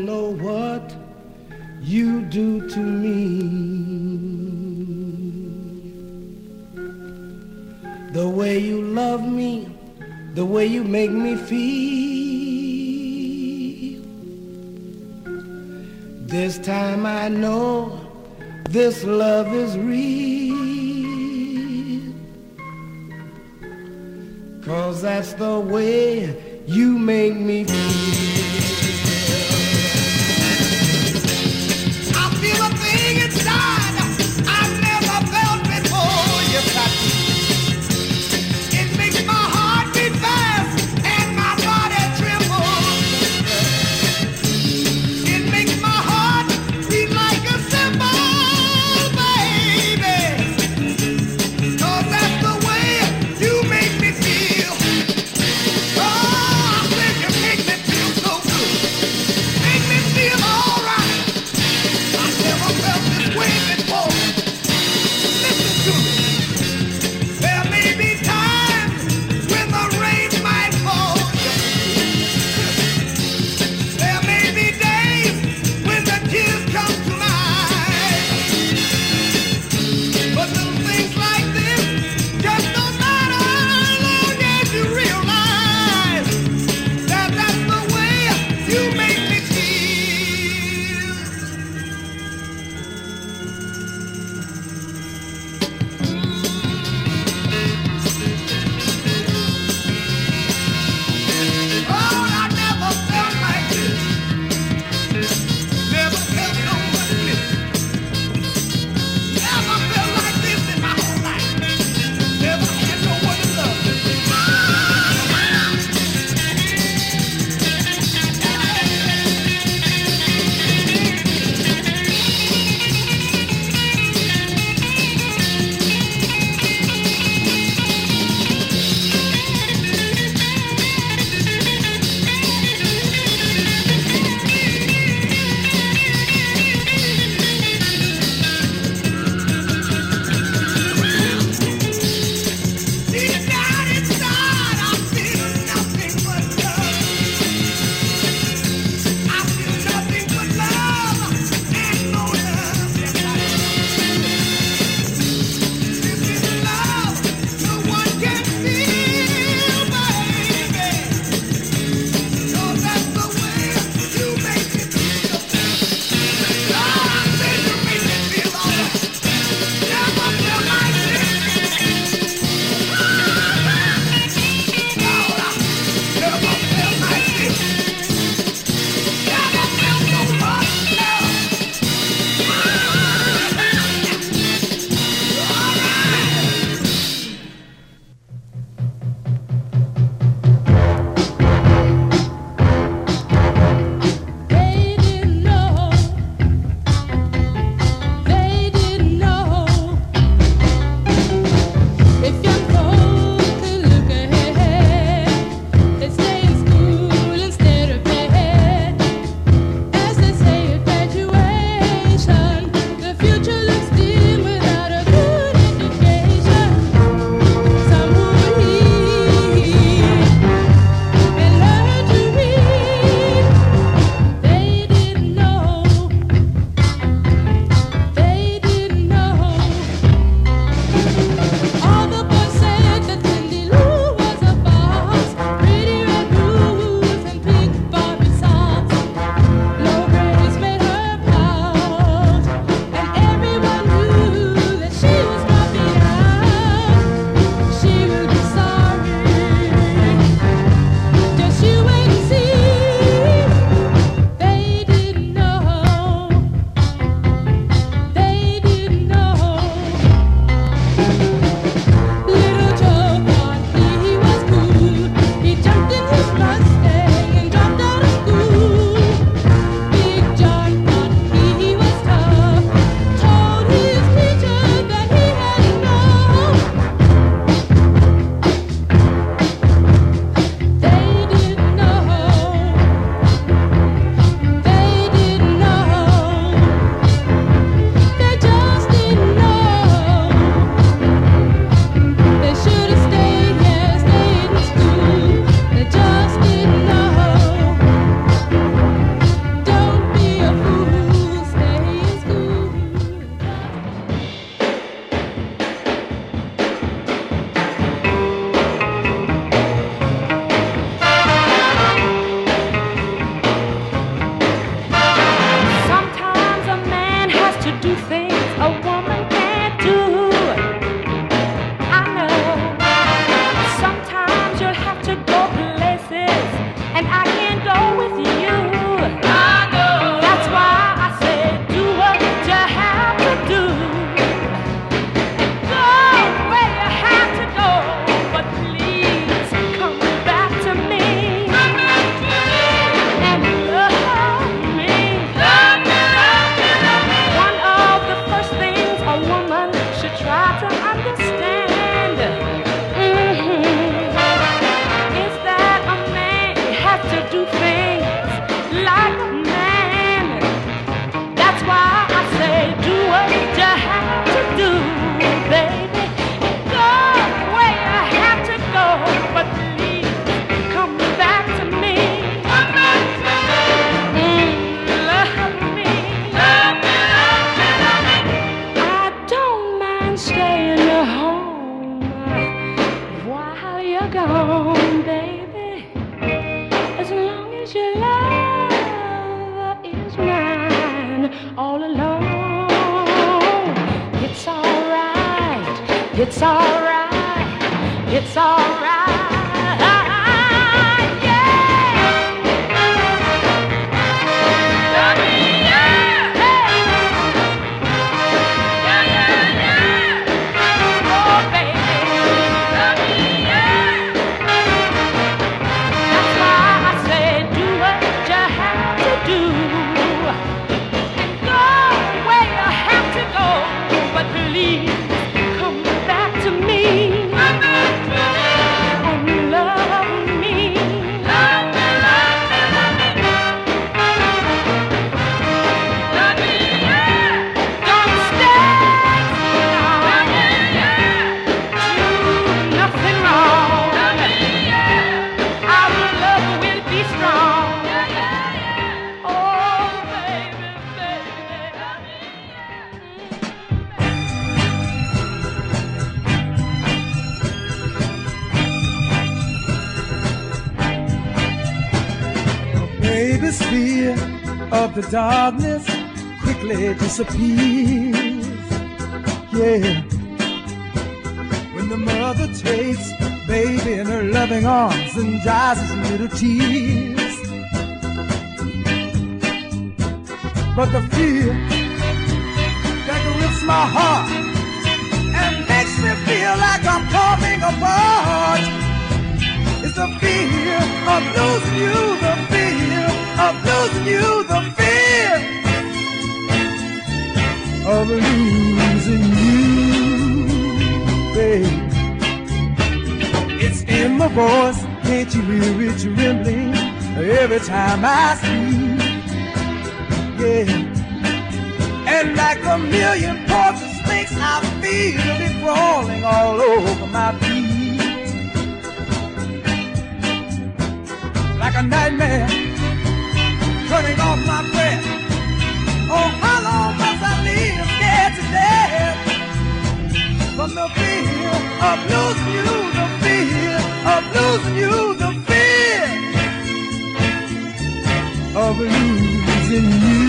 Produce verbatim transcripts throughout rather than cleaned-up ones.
know what you do to me. The way you love me, the way you make me feel. This time I know this love is real. 'Cause that's the way you make me feel. I feel a thing inside I've never felt before. You got me. It makes my heart beat fast and my body tremble. It makes my heart beat like a cymbal, baby. 'Cause that's the way you make me feel. Oh, I said you make me feel so good. do things a woman can't do. I know sometimes you'll have to go places, and I can't go with you. I know. That's why I say do what you have to do. Go where you have to go, but please come back to me and love me. Love me, love me, love me. One of the first things a woman should try to understand mm-hmm, is that a man has to do things like a man. That's why I say do what you have to do, baby. Go where you have to go, but please come back to me. Come back to me. Mm, love me. Love me, love me, love me. I don't mind staying at home while you're gone, baby. As long as your love is mine all alone. It's alright, it's alright, it's alright, yeah. Love me, yeah. Hey. Yeah, yeah, yeah. Oh, baby. Love me, yeah. That's why I say do what you have to do. And go where you have to go, but please come back to me. Come back to me. And love me. Love me, love me, love me. Love me, yeah. Don't stay too long. Love me, yeah. Do nothing wrong. Love me, yeah. Our love will be strong. Yeah, yeah, yeah. Oh, baby, baby. Love me, Baby's fear of the darkness quickly disappears. Yeah. When the mother takes baby in her loving arms and dries his little tears. But the fear that grips my heart and makes me feel like I'm falling apart is the fear of losing you, the fear of losing you, the fear of losing you, babe. It's in my voice, can't you hear it trembling every time I speak? Yeah. And like a million poisonous snakes, I feel it crawling all over my feet. Like a nightmare, turning off my breath. Oh, how long must I live scared to death? From the fear of losing you, the fear of losing you, the fear of losing you,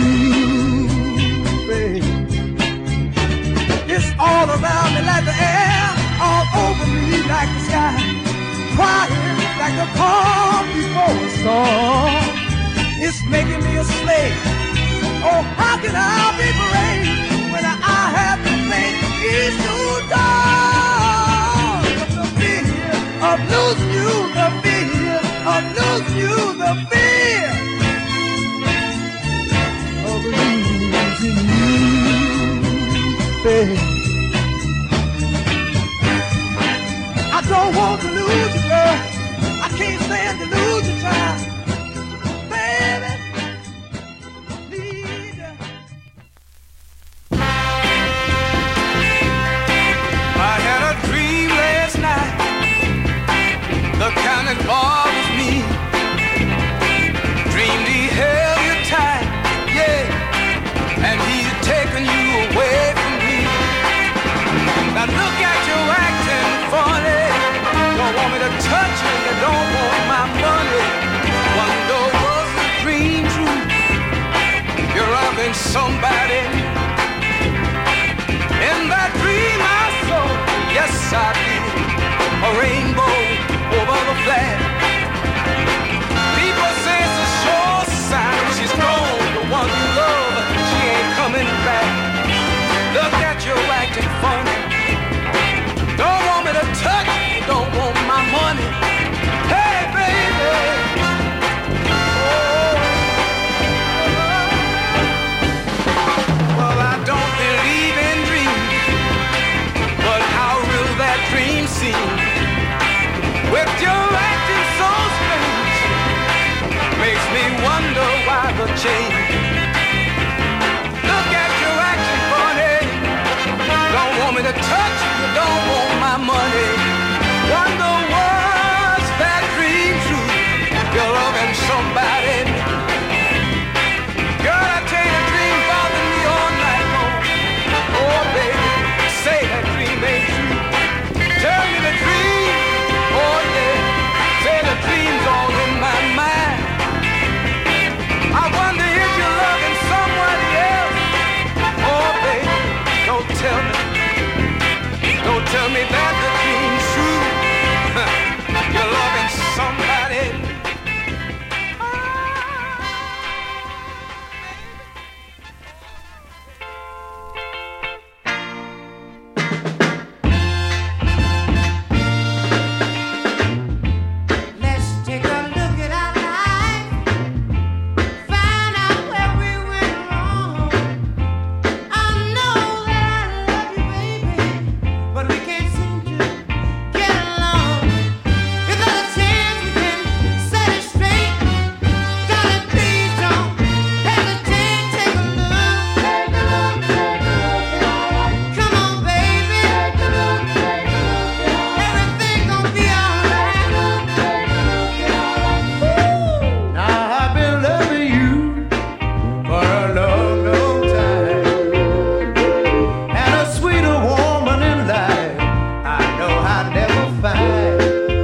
babe. It's all around me like the air, all over me like the sky, quiet like the calm before a storm. It's making me a slave. Oh, how can I be brave when I have to face these two doors? But the fear of losing you, the fear of losing you, the fear of losing you, babe. I don't want to lose you, girl. I can't stand to lose you, child. Baby, need you. I had a dream last night, the kind that bothers me. Dreamed he held you tight, yeah, and he's taken you away from me. Now look at you acting funny. Don't want me to touch you, you don't want my money. Wonder was the dream true? You're loving somebody a rainbow over the flat. People say it's a sure sign she's gone, the one you love, she ain't coming back. Look at you acting funny. Don't want me to touch you, don't want my money. Hey, baby. Oh. Well, I don't believe in dreams, but how real that dream seems. With your acting so strange, makes me wonder why the change. Look at you acting funny. Don't want me to touch you, don't want my money. Wonder was that dream true? You're loving somebody. Girl, I tell you, dream bothering me all night long. Oh, baby, say that dream ain't true. Tell me the dream. Oh, yeah, say the dream's all in my mind. I wonder if you're loving someone else. Oh, baby, don't tell me. Don't tell me that the dream's true. You're loving somebody. Let's take a look at our life, find out where we went wrong. I know that I love you, baby, but we can't seem to get along. If there's a chance we can set it straight, darling, please don't hesitate. Take a look, take a look, take a look. Come on, baby, take a look, take a look. Everything gonna be alright. Now I've been loving you for a long, long time, and a sweeter woman in life I know I'll never find.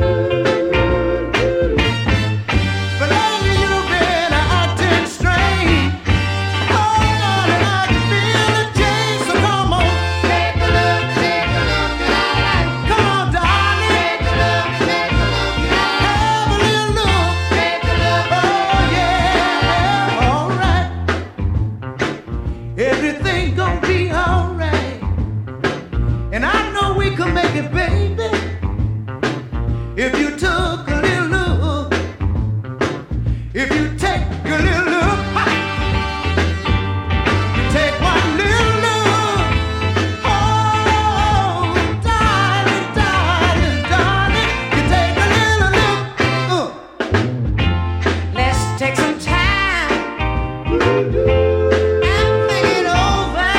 But lately you've been acting strange. Oh, darling, I can feel the change. So come on, take a look, take a look at our life. Come on, darling, take a look, take a look at our life. Have a little look, take a look. Oh yeah, all right. Everything gonna be all right, and I know we can make it, baby. If you took a little look, if you take a little look, ha! You take one little look. Oh, darling, darling, darling, you take a little look. Uh. Let's take some time and think it over.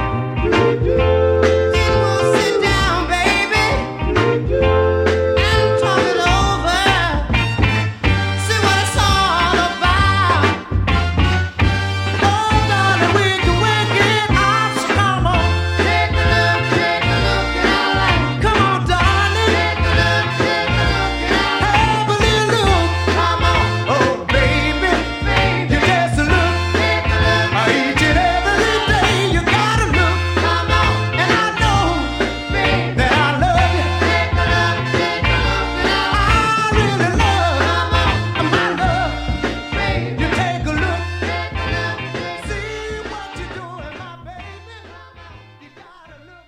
Then we'll sit down, baby, and talk it over. See what it's all about. Oh, darling, we can work it out. So come on, take a look, take a look at our life. Come on, darling, take a look, take a look at our life. Have a little look. Come on, oh baby, baby, you just look, take a look. Each and every day you gotta look. Come on, and I know, baby, that I love you. Take a look, take a look at our life. I really love, come on, my love, baby. You take a look, take a look, see what you're doing, my baby. You gotta look.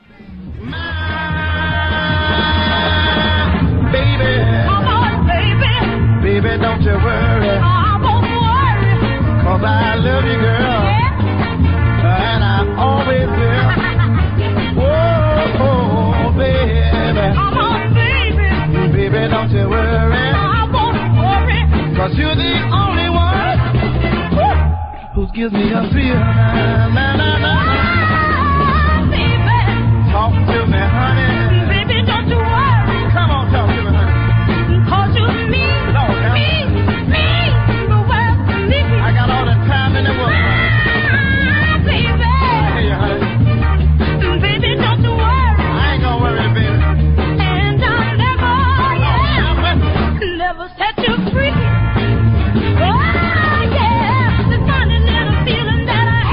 Baby, Come on, baby. baby, don't you worry, I won't worry. 'cause I love you, girl, Yeah. and I always will. Oh, oh, baby, Come on, baby. baby, don't you worry, I won't worry. 'cause you're the only one who gives me a feel. Na, na, na, na. Ah, baby. Talk to me, honey. Baby, don't you worry. Come on, talk to me, honey. 'Cause you mean, Lord, now. mean, mean the world to me. I got all the time in the world. Ah, baby. Hey, honey. Baby, don't you worry. I ain't gonna worry, baby. And I'll never, yeah, never set you free. Oh, yeah, the funny little feeling that I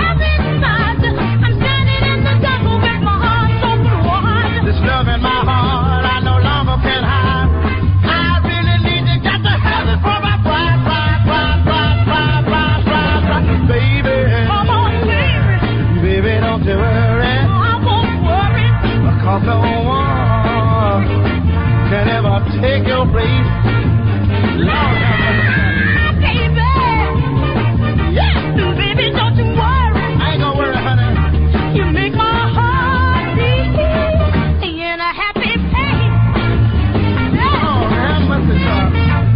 take your place. Lord have mercy. Baby, yeah, baby, don't you worry. I ain't gonna worry, honey. You make my heart beat in a happy pace. Oh, have mercy, child.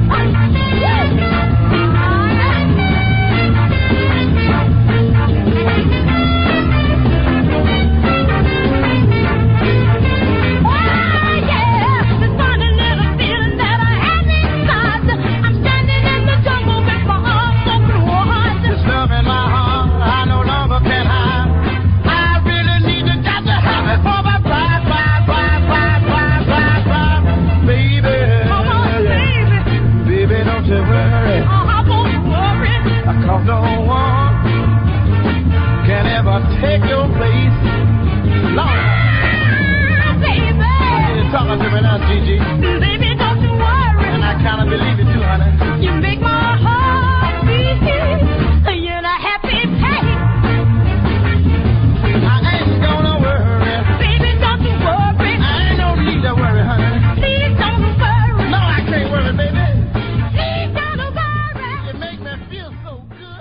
Cause no one can ever take your place. Lord. Baby. You're talking to me now, Gigi. Baby, don't you worry. And I kind of believe it too, honey. You make my heart beat in a happy pace. I ain't gonna worry. Baby, don't you worry. I ain't no need to worry, honey. Please don't worry. No, I can't worry, baby. Please don't worry. You make me feel so good.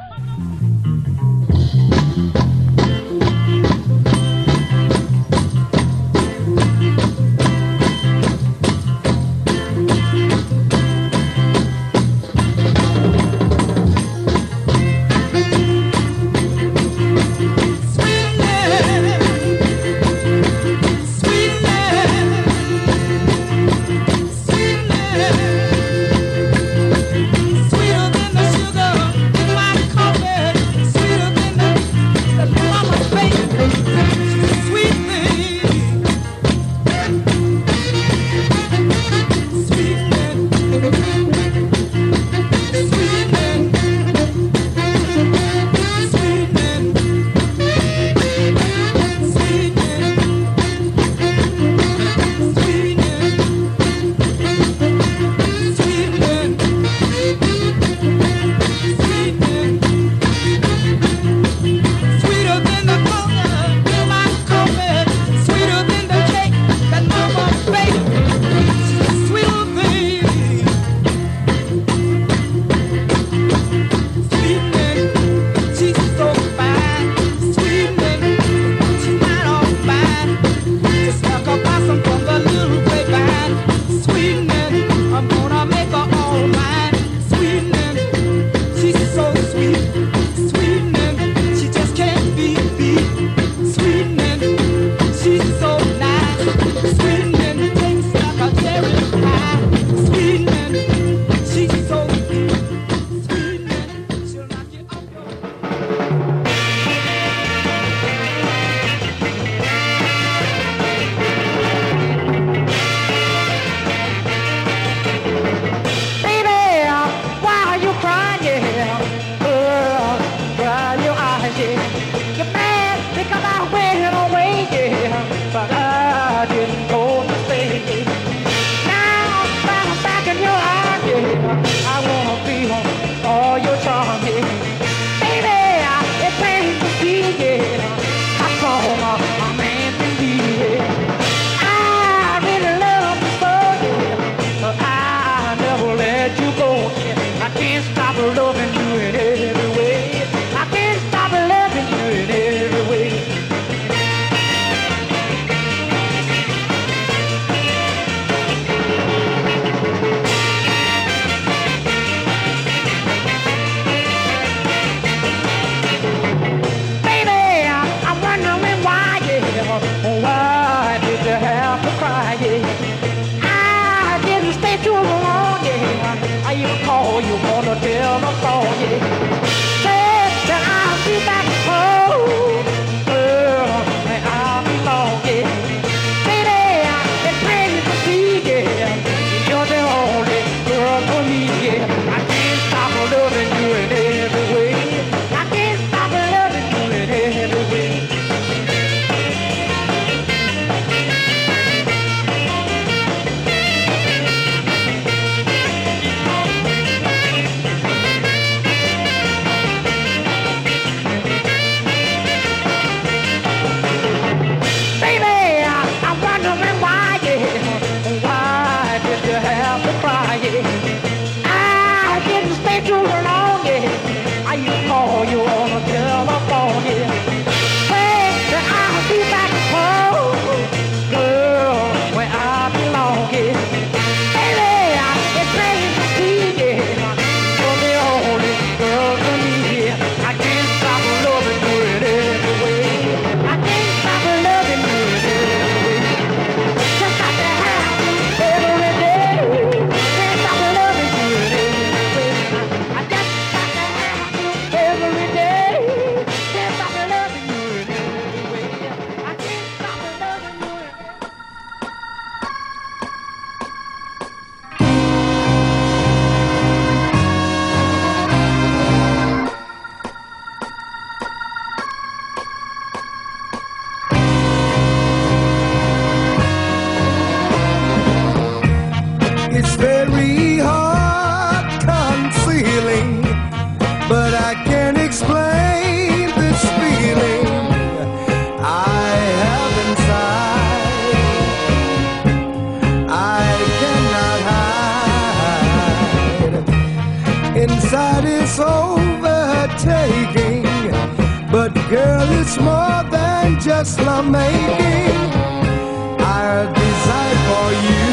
But girl, it's more than just love making. I desire for you.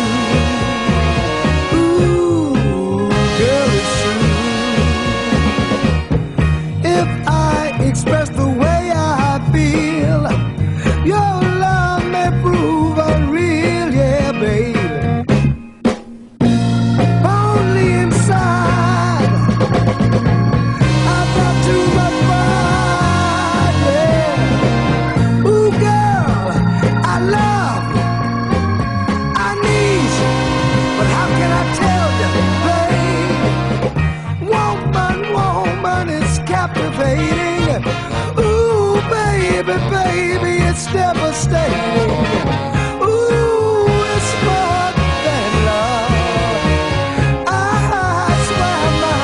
Ooh, girl, it's true. If I express the way I feel, your love may prove unreal, yeah, baby. Only inside I've got too much pride, yeah. Ooh, girl, I love you, I need you, but how can I tell you, babe? Woman, woman, it's captivating. Ooh, baby, baby, it's devastating. Ooh, it's more than love. I swear, my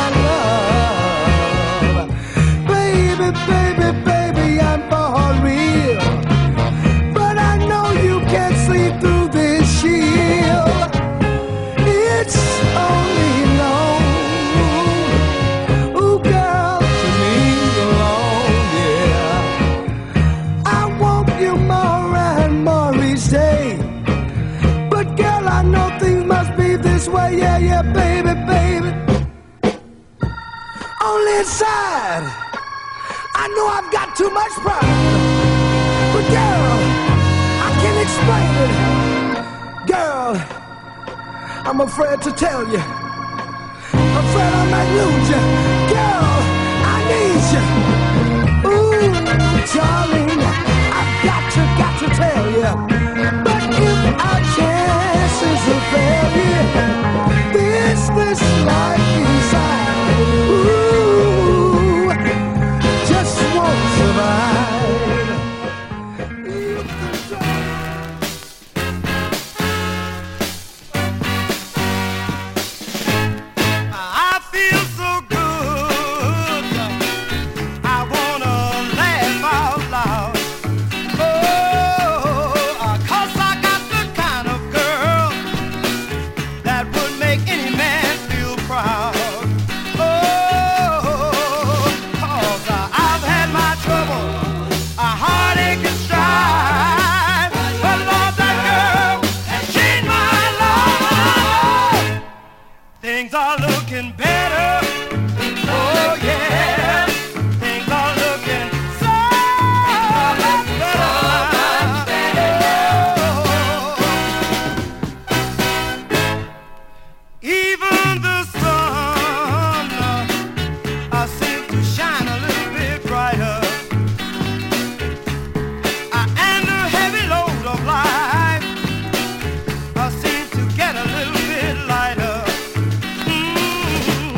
love. Baby, baby, baby, I'm for real. But I know you can't see through this shield. It's only known, ooh, girl, to me alone, yeah. I want you more and more each day. But girl, I know things must be this way, yeah, yeah, baby, baby. Only inside, I know I've got too much pride. But girl, I can't explain it. Girl, I'm afraid to tell you. Afraid I might lose you. Girl, I need you. Ooh, darling, I've got to, got to tell you. But if our chances are failure, this, this life inside, ooh, just won't survive. I feel so good. I wanna laugh out loud. Oh, 'cause I got the kind of girl that would make any man feel proud. Oh, 'cause I've had my trouble, a heartache and strife. But Lord, that girl has changed my life. Things are looking better. Oh yeah, things are looking so much better. Oh. Even the sun uh, seems to shine a little bit brighter. Uh, and the heavy load of life uh, seems to get a little bit lighter. Mm.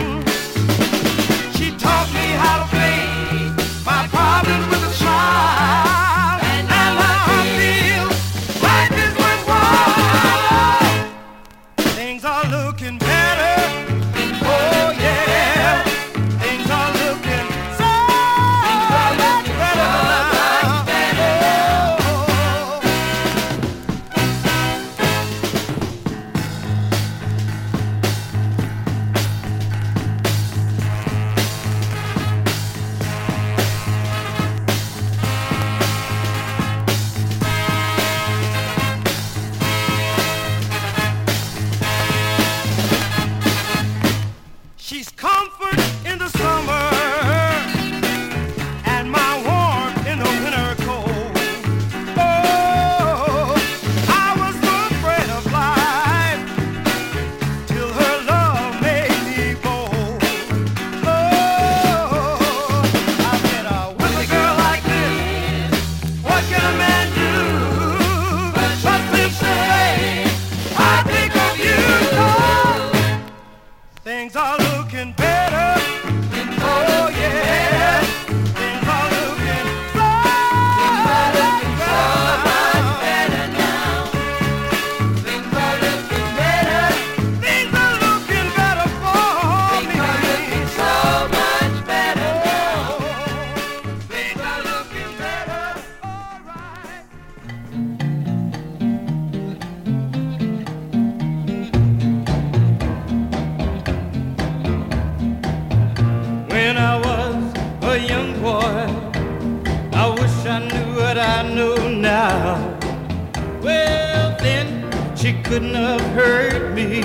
what I know now. Well, then she couldn't have hurt me.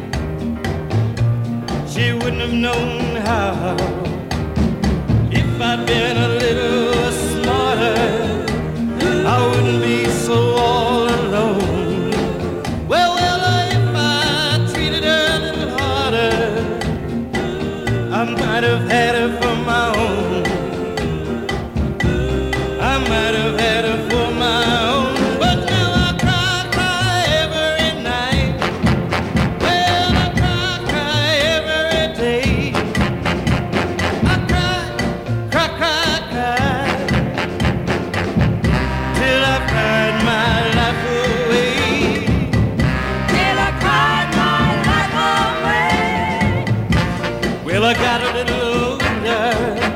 She wouldn't have known how. If I'd been a little smarter, I wouldn't be so all alone. Well, well, if I treated her a little harder, I might have had her for my own. I might have had her for my own. But now I cry, cry every night. Well, I cry, cry every day. I cry, cry, cry, cry, till I cried my life away. Till I cried my life away. Well, I got a little older,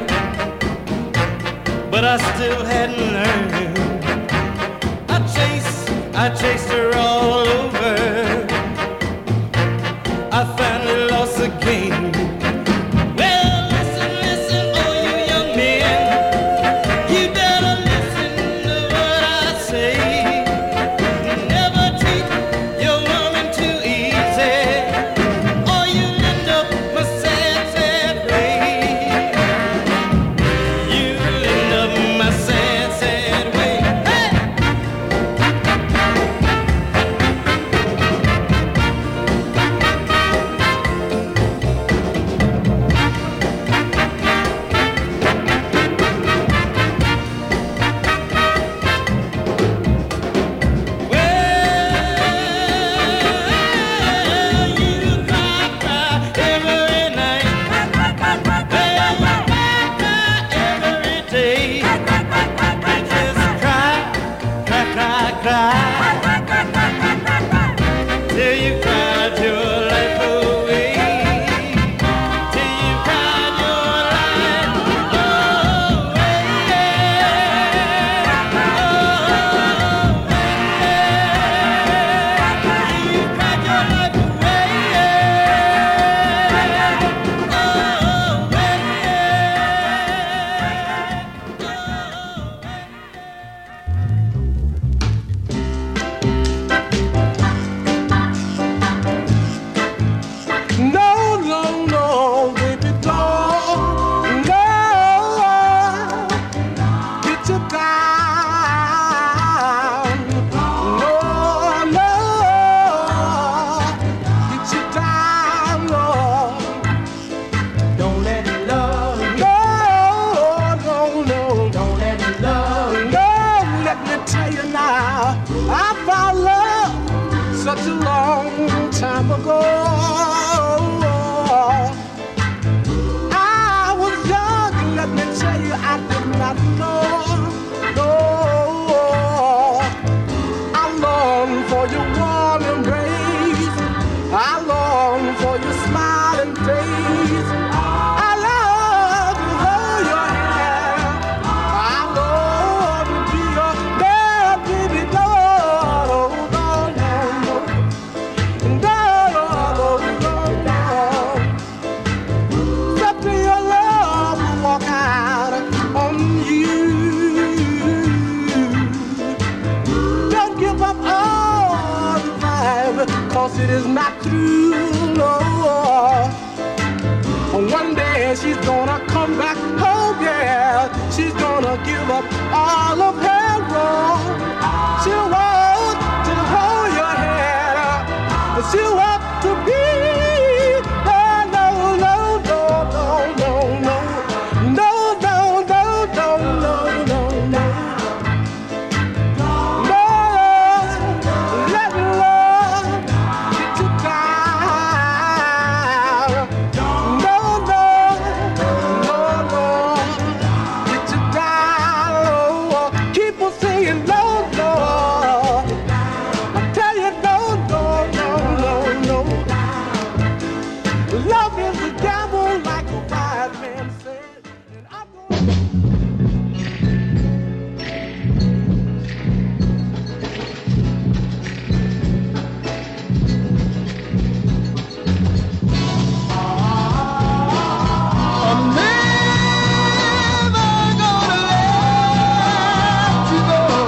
but I still hadn't learned. I chased, I chased her all over. I finally lost the game. Well, listen, listen, all you young men, you better listen to what I say. Never treat your woman too easy, or you'll end up my sad, sad way. You'll end up my sad, sad way. Hey! Well, you cry, cry every night. Well, you cry, cry every day. You just cry, cry, cry, cry, till you cried your life away. Till you cried your life away. You cried your life No, no, no, baby, don't. No, get you down. No, no, get you down, no. Don't let it love. No, no, no, don't let it love. No, let me tell you now, I found love such a long time ago. I was young, and let me tell you, I did not know. No, I long for your warm embrace. I long for your smiling face. I love to hold your hand. I love to be your man, baby. No, no, no, no. No, no, no, no. Step to your love will walk out on you. Don't give up all the time, cause it is not true, no. One day she's gonna come back home, yeah. She's gonna give up all of her wrong. She'll want to hold your hand. She'll want to be. Oh, no, no, no, no, no, no. No, no, no, no, no, no, no. No, let love get you down. No, no, no, no, get you down. Oh, keep on saying no, no. I tell you no, no, no, no, no. Love is the devil, like a wise man said. And I'm gonna I'm never gonna let you go.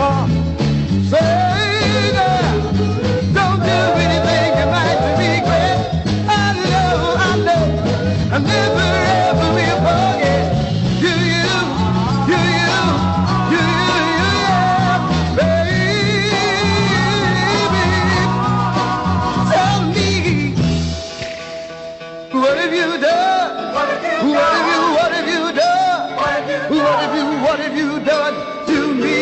heart. Say that. Don't do anything you might regret. I know, I know. I never ever will forget. You, you, you, you, you, you, yeah, baby. Tell me, what have you done? What have you done? What have you, what have you done? What have you done? What have you, what have you done to me?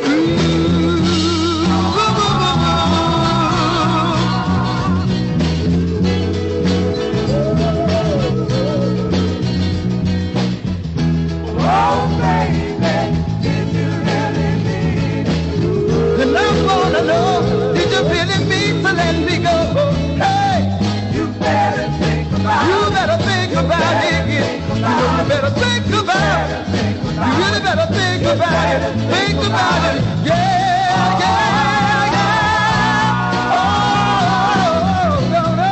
Better think about it. You really better think about it. Think about it. Yeah, yeah, yeah. Oh, no, no.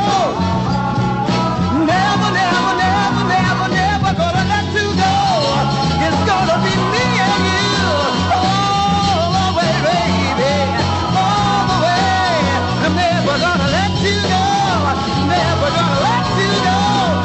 Never, never, never, never, never gonna let you go. It's gonna be me and you. All the way, baby. All the way. I'm never gonna let you go. Never gonna let you go.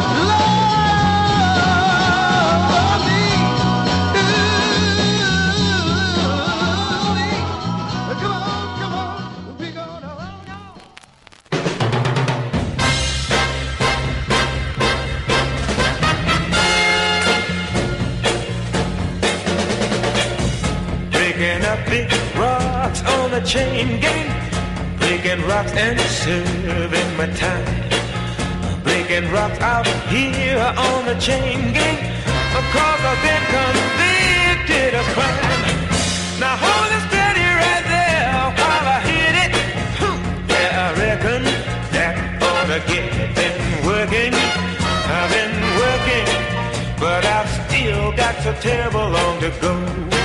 Chain gang, breaking rocks and serving my time. Breaking rocks out here on the chain gang, because I've been convicted of crime. Now hold it steady right there while I hit it. Yeah, I reckon that ought to get it. Been working, I've been working, but I've still got so terrible long to go.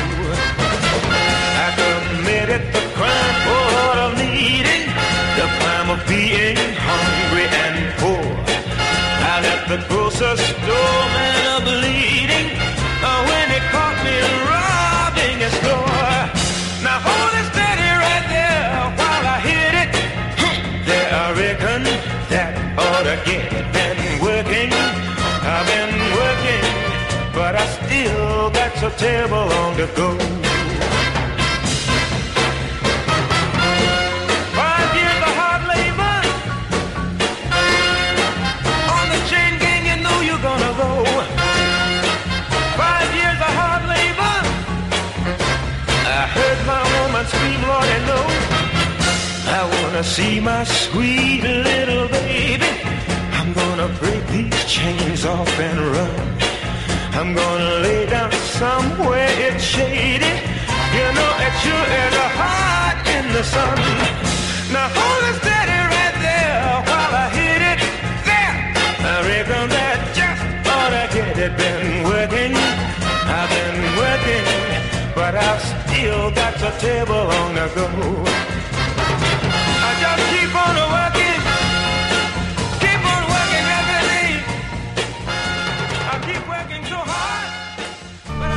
I committed the crime for of needing, the crime of being hungry and poor. I left the grocery store man a bleeding uh, when he caught me robbing a store. Now hold it steady right there while I hit it. There I reckon that ought to get it. Been working, I've been working, but I still got so terrible long to go. Scream, Lord, I know I wanna see my sweet little baby. I'm gonna break these chains off and run. I'm gonna lay down somewhere it's shady. You know it sure is hot in the sun. Now hold it steady right there while I hit it. There, I reckon that just ought to get it. Been working, I've been working, but I've still got the table long to go. I just keep on working, keep on working every day. I keep working so hard, but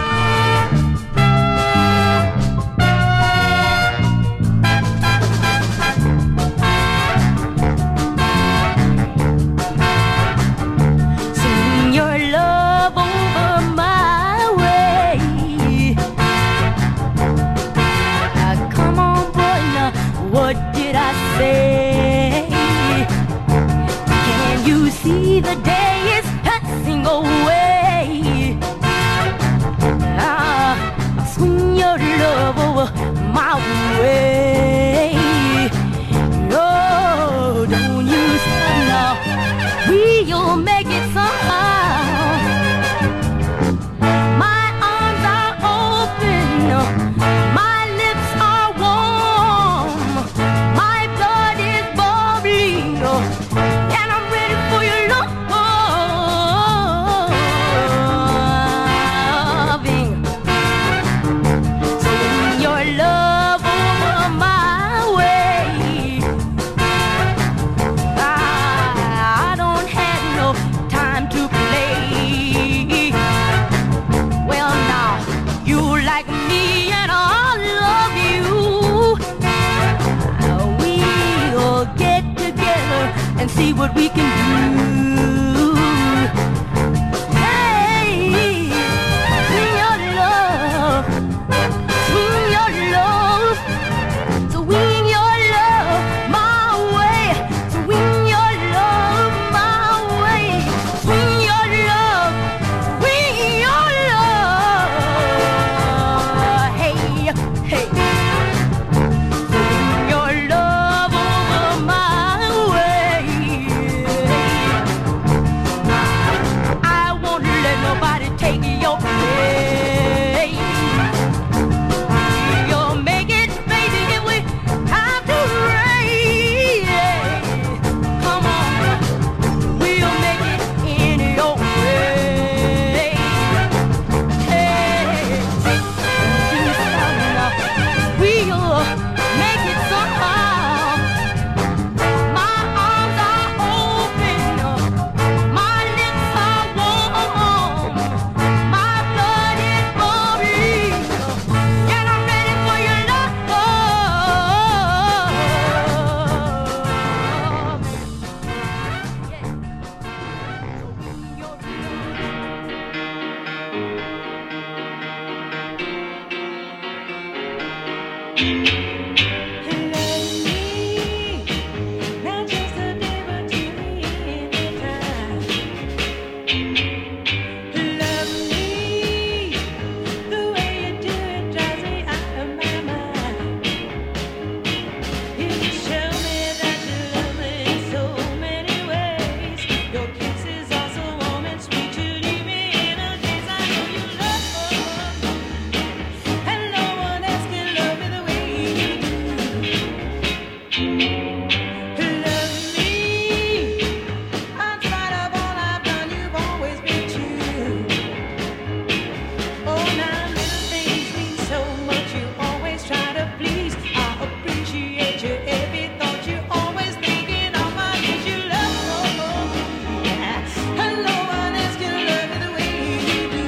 Sing your love over my way. Come on, boy, now what did I say? Can you see the day is passing away? Ah, swing your love over my way. No, don't you stop now. We'll make it somehow. My arms are open. My and I'm ready for your loving. Sing your love over and see what we can do. Hey, swing your love, swing your love, swing your love my way, swing your love my way, swing your love, swing your love. Hey, hey. Your love over my way. I won't let nobody take your place. You'll make it, baby, if we have to race. Come on, we'll make it in your way. Hey, we'll make it somehow. My arms are open, my lips are warm, my blood is boiling, and I'm ready for your love. Now just a day or two anytime. Love me the way you do it drives me out of my mind. You show me that you love me in so many ways. Your kisses are so warm and sweet to leave me in a daze. I know you love me, and no one else can love me the way you do. Love me, in spite of all I've done, you've always been true. Oh, now little things mean so much. You always try to please. I appreciate your every thought. You always thinking of my needs. You love me, and no one else can love me the way you do.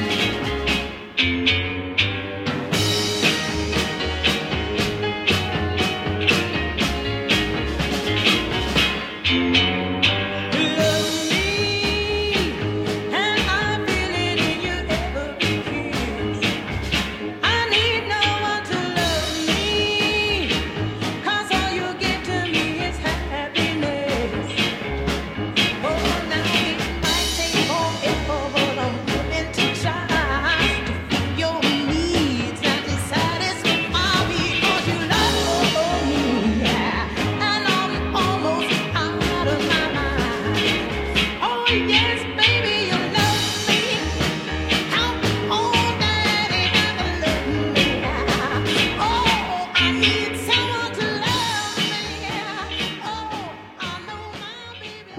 Love me, and I feel it in your every kiss. I need no one to love me, 'cause all you give to me is happiness. Oh, now it might take forever, but I'm willing to try to fill your needs and to satisfy me, 'cause you love me, and I'm almost out of my mind. Oh yes, baby, you love me. Come on, daddy, have a look me. Oh, I need someone to love me. Oh, I know my baby.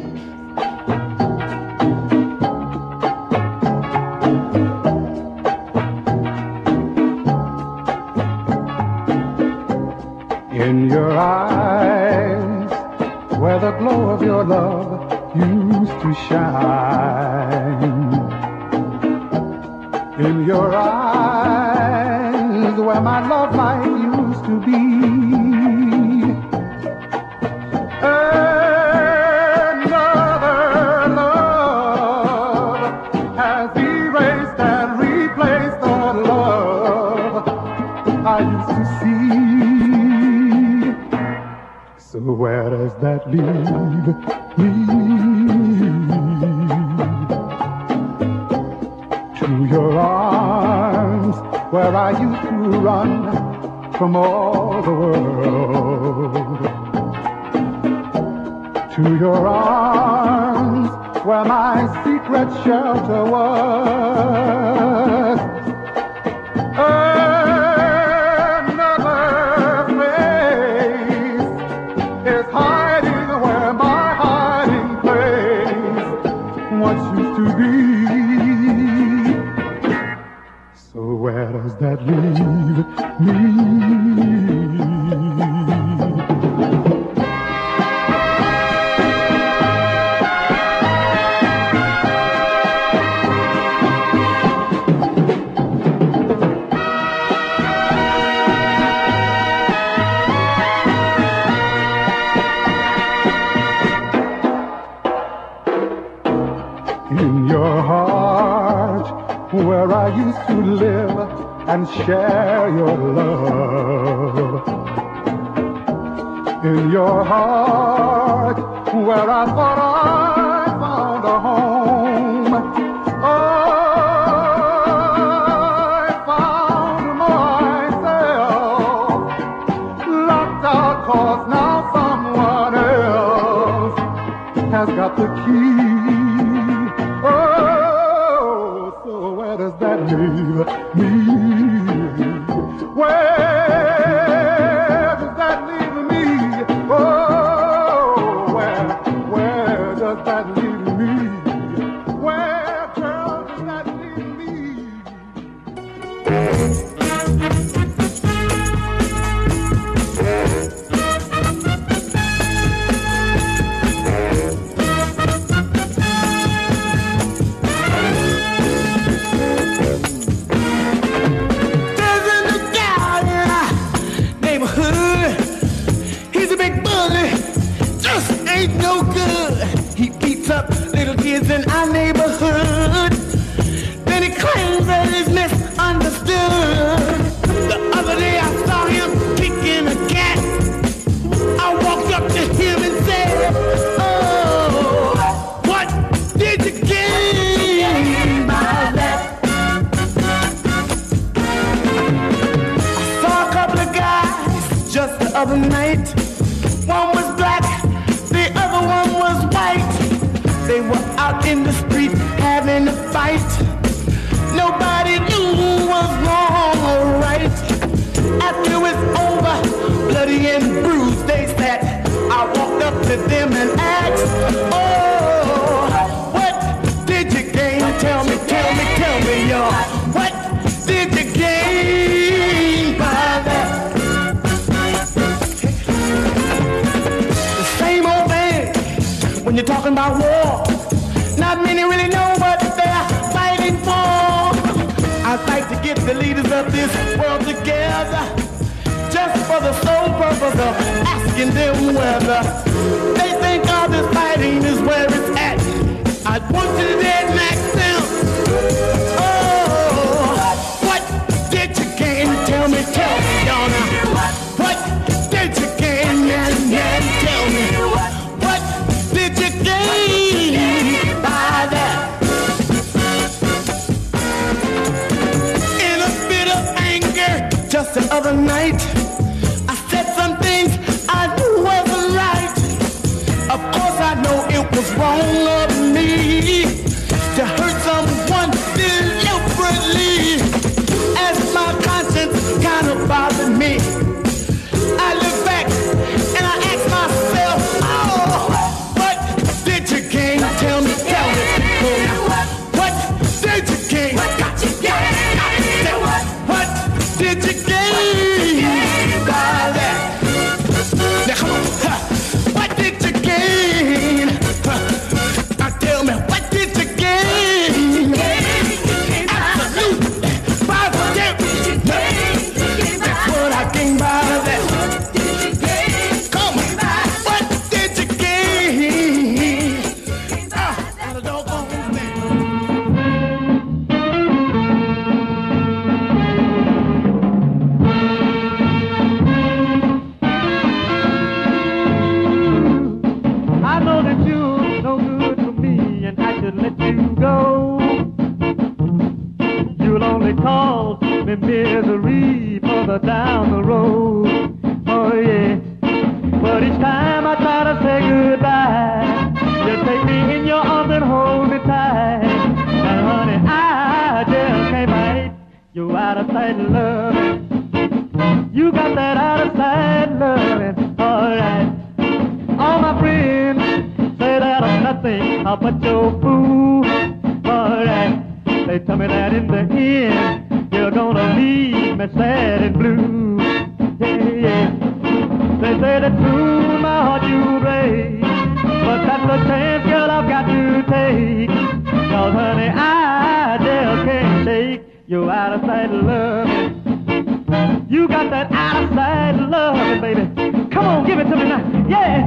In your eyes, where the glow of your love used to shine. In your eyes, where my love light used to be. Another love has erased and replaced the love I used to see. So where does that leave me? To your arms, where I used to run from all the world. To your arms, where my secret shelter was. Another face is hiding where my hiding place once used to be. So where does that leave me? used to live and share your love. In your heart, where I thought I found a home, I found myself locked out, 'cause now someone else has got the key. Oh, so where does that leave me? Where does that leave me? Oh, where, where does that leave me? Where, girl, does that leave me? In our neighborhood, then he claims that he's misunderstood. The other day I saw him kicking a cat. I walked up to him and said, oh, what did you gain by that? I saw a couple of guys just the other night. One was black, the other one was white. They were out in the street having a fight. Nobody knew who was wrong or right. After it was over, bloody and bruised, they sat. I walked up to them and asked, oh, what did you gain? Tell me, tell me, tell me, y'all. What did you gain by that? The same old thing when you're talking about war. Not many really know what they're fighting for. I'd like to get the leaders of this world together, just for the sole purpose of asking them whether they think all this fighting is where it's at. I'd want you to dead max them. Oh, what did you gain? Tell me, tell me, y'all now. What did you gain? Yeah, yeah, tell me. What did you gain by that? In a bit of anger, just the other night, I said some things I knew wasn't right. Of course I know it was wrong of me to hurt someone deliberately, as my conscience kind of bothered me. I look back and I ask myself, oh, what did you gain? Tell me, tell me, people now. What did you gain? What got you gain? What did you gain by that? Now come on, huh. What did you gain? Huh. Now tell me, what did you gain? Absolutely, positive. That's what I gained by that. Come on, what did you gain? Ah, out of doggone thing. I know that you're no good for me, and I should let you go. You'll only cause me misery further down the road. Oh yeah, but each time I try to say goodbye, you take me in your arms and hold me tight. And honey, I just can't fight you out of sight loving. You got that out of sight loving, alright. All my friends say that I'm nothing but your fool, alright. They tell me that in the end you're gonna leave me sad and blue. Yeah, yeah. They say that soon my heart you break, but that's a chance, girl, I've got to take. 'Cause honey, I just can't shake your out of sight loving. You got that out of sight loving, baby. Come on, give it to me now. Yeah.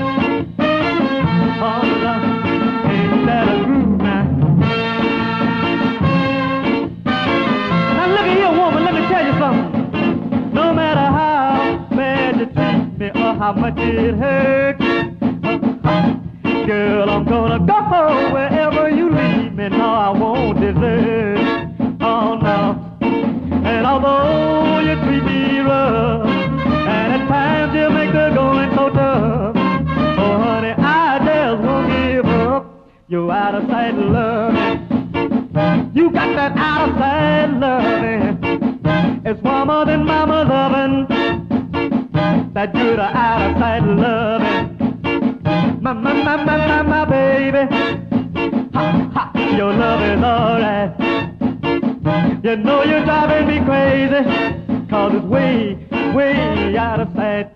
Oh, love, ain't that a groove now? how much it hurts. Girl, I'm gonna go wherever you lead me. No, I won't desert. Oh no. And although you treat me rough, and at times you make the going so tough, oh honey, I just won't give up. You're out of sight loving. You got that out of sight loving. It's warmer than mama loving. That good out of sight loving. My, my, my, my, my, my baby. Ha, ha, your love is alright. You know you're driving me crazy, 'cause it's way, way out of sight.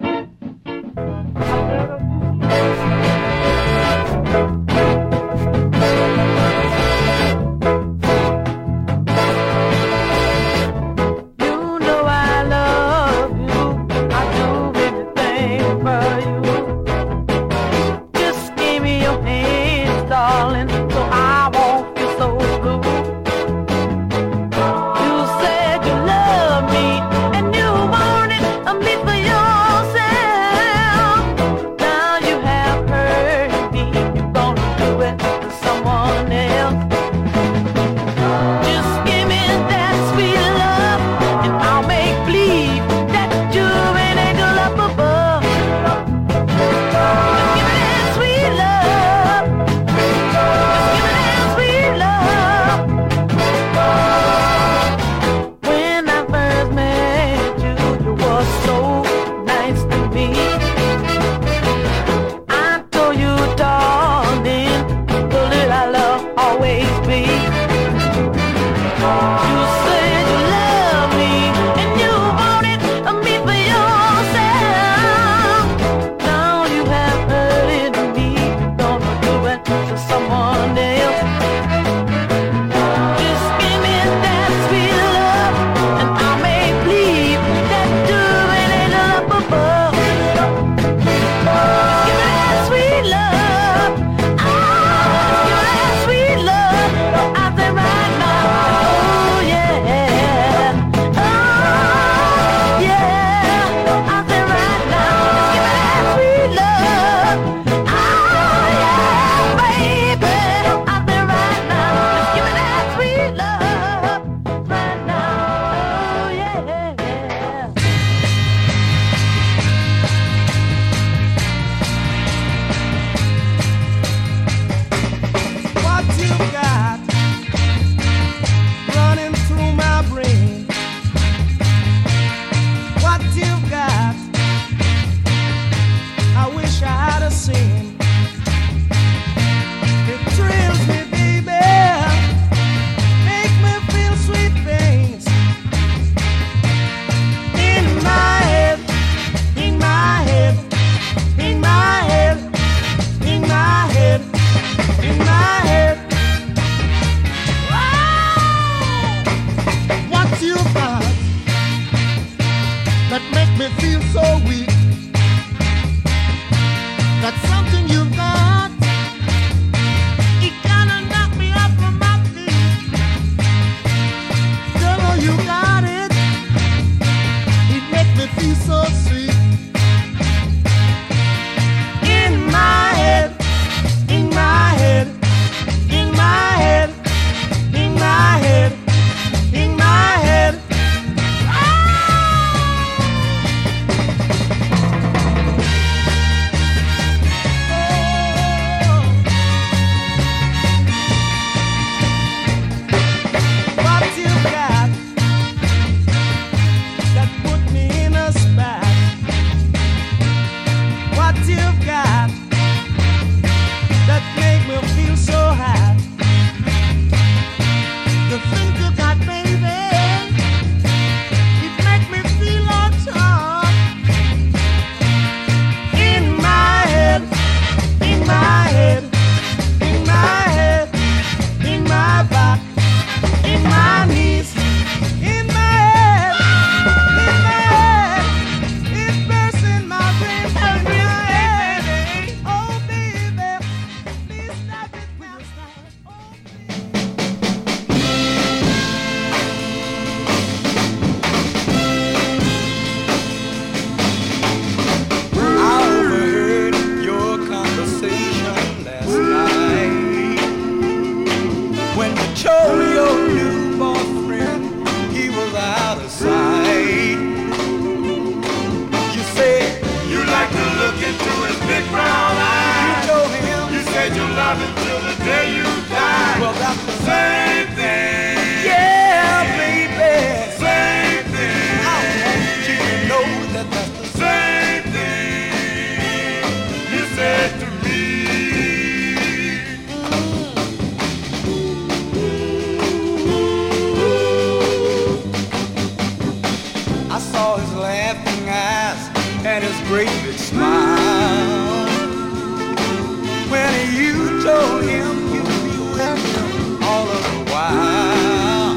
his laughing eyes and his great big smile. When you told him you'd be with him all of the while.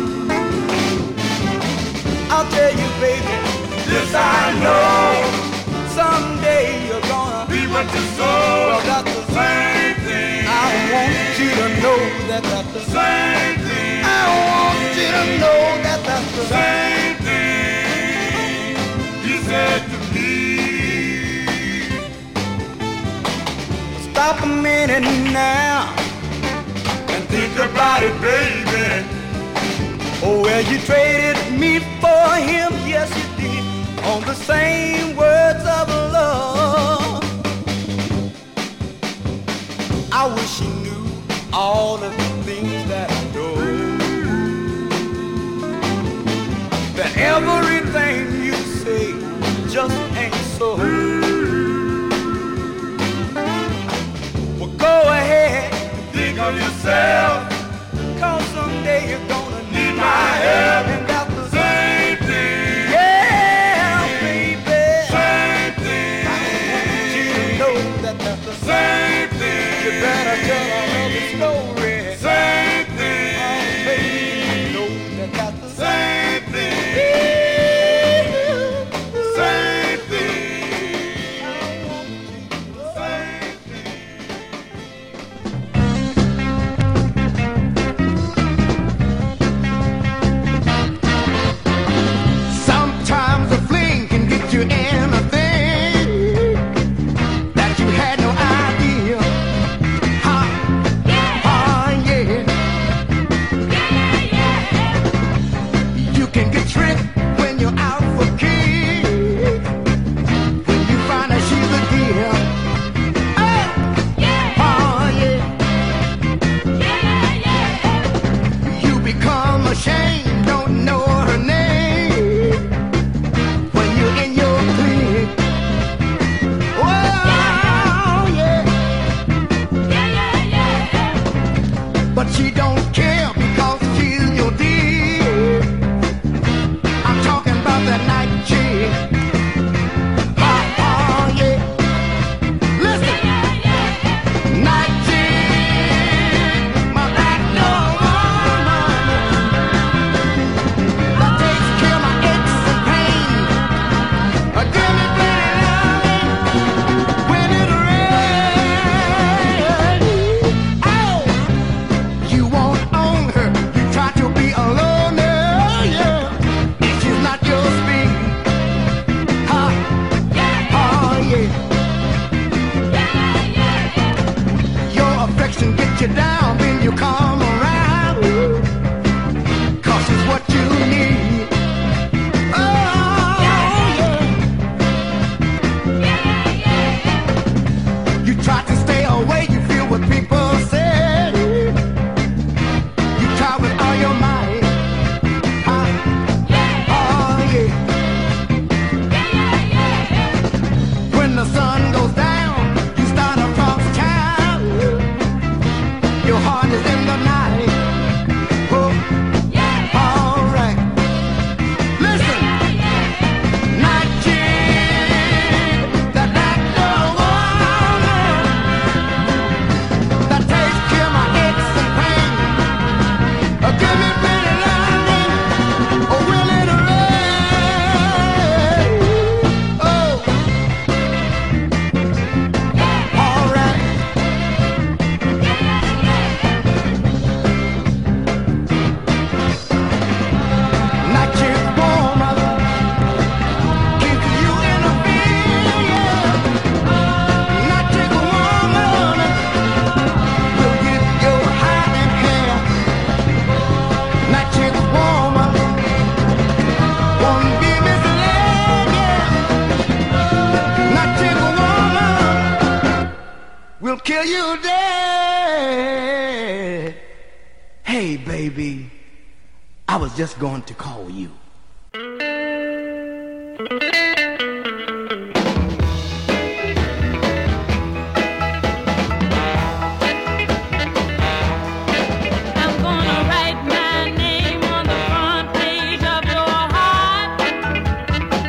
I'll tell you, baby, this I know. Someday you're gonna be what you sow. Well, that's the same thing. I want you to know that that's the same thing. I want you to know that that's the same thing. He said to me, stop a minute now and think about it, baby. Oh, well, you traded me for him, yes you did, on the same words of love. I wish you knew all of the things that I know, that everything you say just ain't so. Well, go ahead and think of yourself, 'cause someday you're gonna need my help. And that's the same thing. Yeah, baby. Same thing. I want you to know that that's the same thing. You better tell another story. Same thing. Oh, baby, you know that that's the same thing. Same thing. I want you to same thing. Sometimes a fling can get you in a thing that you had no idea. Ha, oh yeah. You can get tricked when you're out for keys. When you find that she's a deal. Oh, oh yeah. You become ashamed, don't know her name when you're in your clique. Oh yeah. But she don't care because she's your dear. I'm talking about that night chick. Oh, oh yeah. Listen. Night chick, my black dog woman, that takes care of my aches and pain. Uh, Give me plenty loving when it rains. Oh, you won't own her. You try to be a loner, yeah. And she's not your speed. Ha, oh yeah. Your affection gets you down, then you come around. 'Cause it's what you need. Oh yeah. You try to stay away, you feel what people say. You try with all your might. Huh? Oh yeah. When the sun goes down, you start across town. Your heart is in the night. Oh, all right. Listen. Night chick, that black dog woman, that takes care of my aches and pain. Uh, Give me plenty loving, or will it rain? Oh, all right. Night chick woman, keep you in a feel, yeah. Night chick woman will get your hide and hair. Night chick woman won't be misled, yeah. Night chick woman will kill you dead. Hey, baby, I was just going to call you. I'm gonna write my name on the front page of your heart.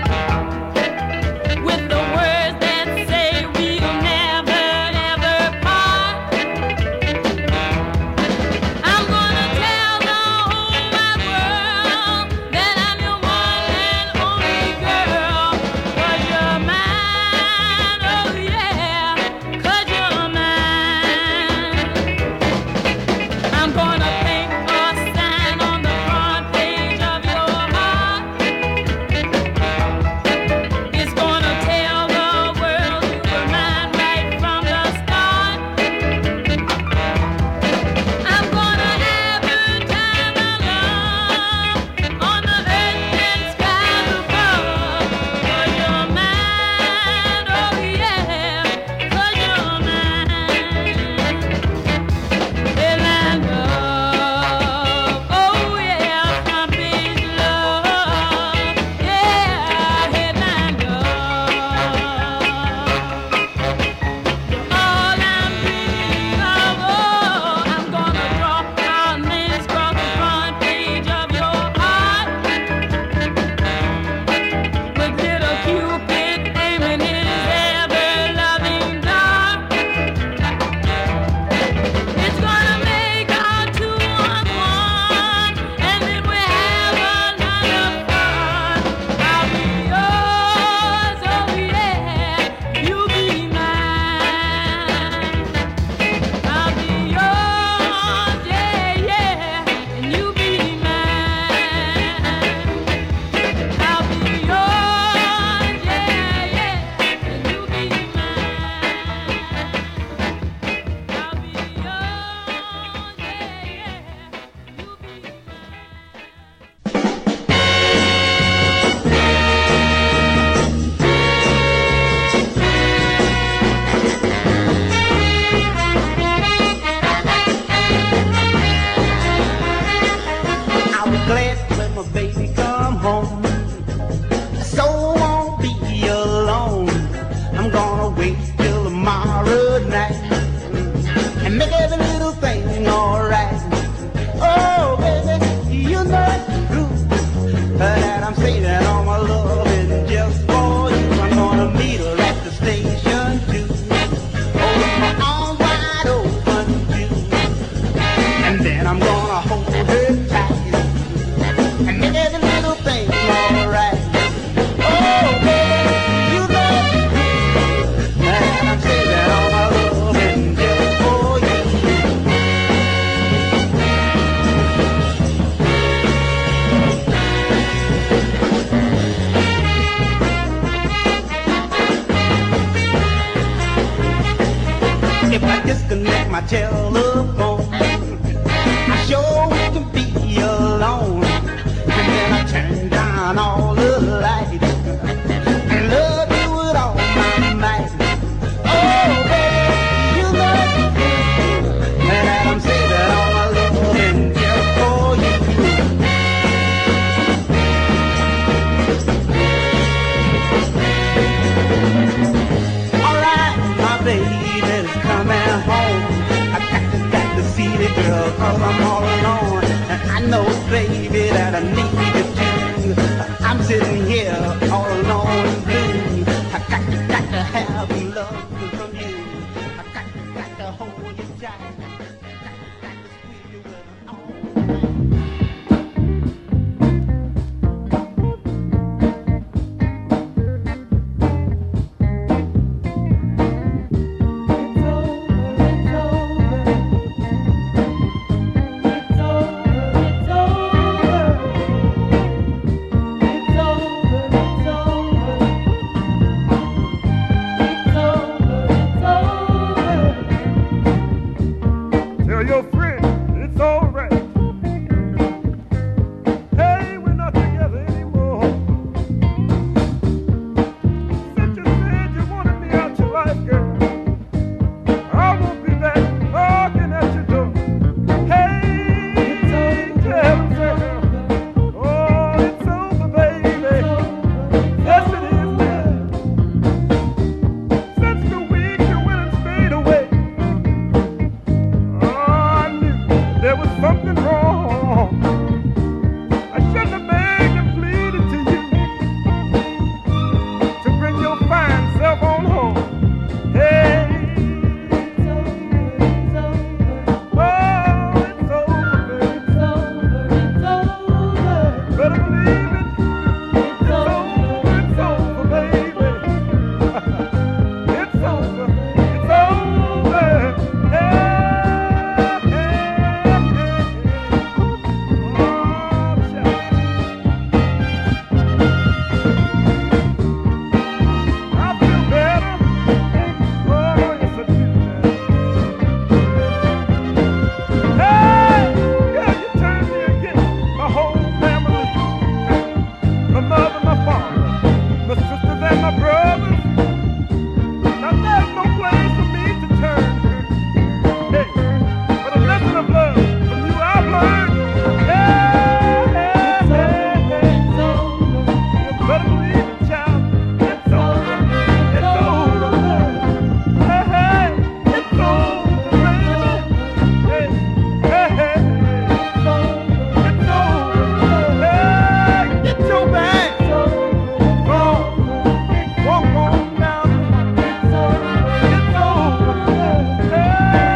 my telephone. I sure can be alone. And then I turn down all the lights and love you with all my might. Oh, baby, you know and that I'm saving all my loving just for you. All right, my baby's coming home. I got to, got to see the girl 'cause I'm all alone. And I know, baby, that I need you too. I'm sitting here all alone and blue. I got to, got to have love from you. I got to, got to hold you tight. Got to, got to squeeze you with all Tell your friend it's alright. Hey, we're not together anymore. Since you said you wanted me out your life, girl, I won't be back knocking at your door. Hey, tell him, girl. Oh, it's over, baby. Yes, it is, man. Since the week you went and stayed away, I knew there was something wrong. I shouldn't have begged and pleaded to you to bring your fine self on home. Hey, oh, it's over, baby. Better believe it. It's over, it's over, baby. It's over, it's over. Hey, hey, hey. Oh, child. I feel better. Oh, yes, I do. Hey, girl, you turned me against my whole family. My mother, my father, my sisters, and my brothers. Now there's no place for me to turn. Hey, but a lesson of love from you I've learned. Hey, hey, hey, hey. You better believe it, child. It's over. It's over. Hey, hey, it's over, baby. Hey, hey, hey, it's over. Hey, get your bag. Go, walk on down. It's over. It's over. Hey,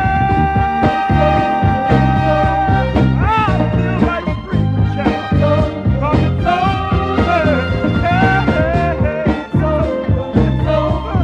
I feel like free, child. 'Cause it's over. Hey, hey, hey, it's over. It's over.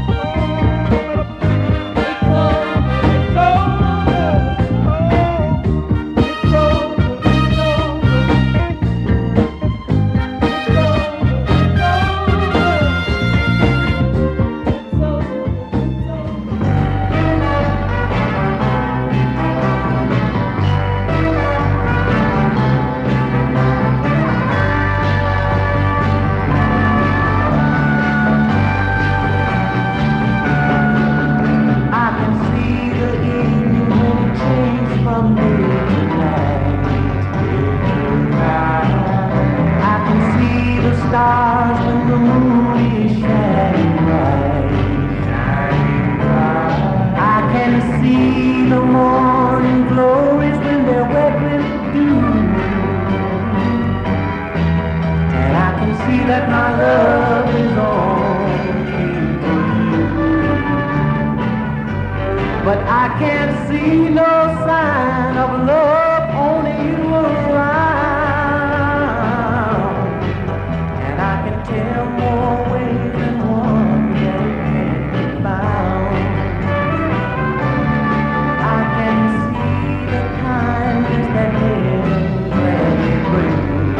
I can see the evening change from day to night. I can see the stars when the moon is shining bright. I can see the morning glories when they're wet with dew. And I can see that my love is only for you. But I can't see no sign of love, only you around. And I can tell more ways than one that can be found. I can see the kindness that heaven gladly brings.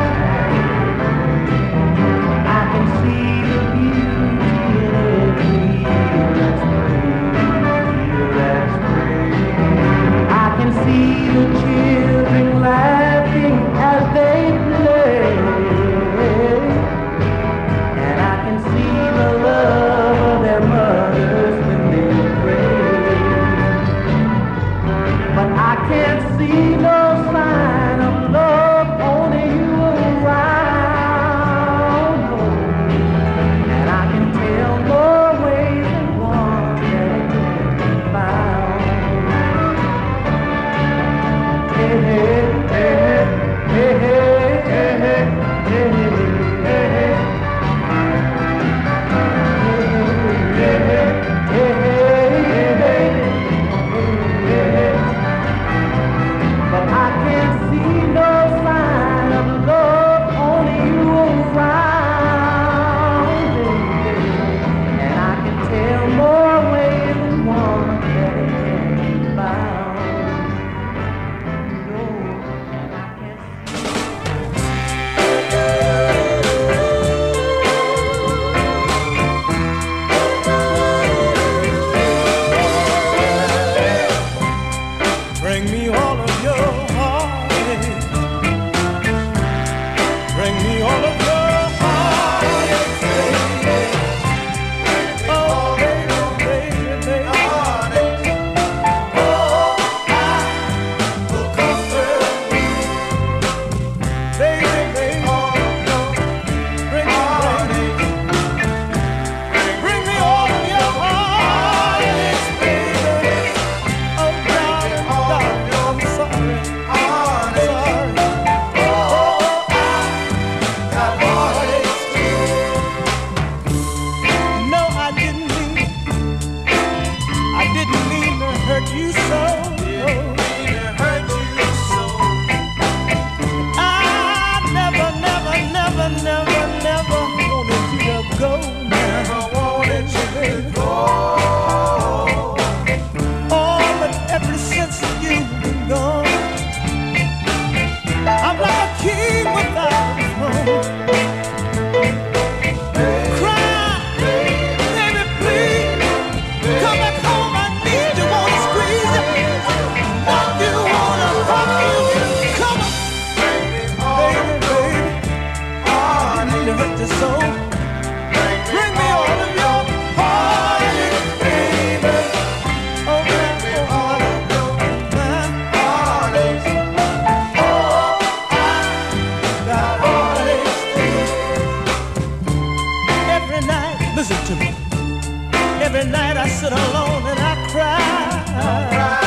I can see the beauty in every year that's spring, year that's spring. Listen to me. Every night I sit alone and I cry. I cry.